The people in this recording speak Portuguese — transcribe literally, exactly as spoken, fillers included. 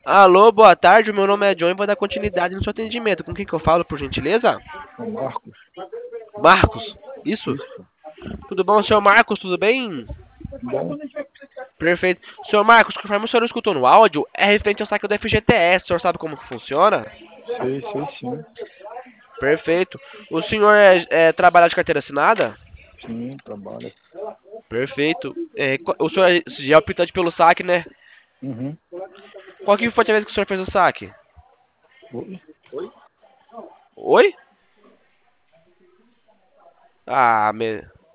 Alô, boa tarde. O meu nome é John e vou dar continuidade no seu atendimento. Com quem que eu falo, por gentileza? O Marcos. Marcos. Isso? Isso. Tudo bom, senhor Marcos? Tudo bem? Bom, Perfeito. Senhor Marcos, conforme o senhor escutou no áudio, é referente ao saque do F G T S. O senhor sabe como que funciona? sei, sei sim. Perfeito. O senhor é, é, trabalha de carteira assinada? Sim, trabalha. Perfeito. É, qu- o senhor é- já é optante pelo saque, né? Uhum. Qual que foi a vez que o senhor fez o saque? Oi? Oi? Ah, me...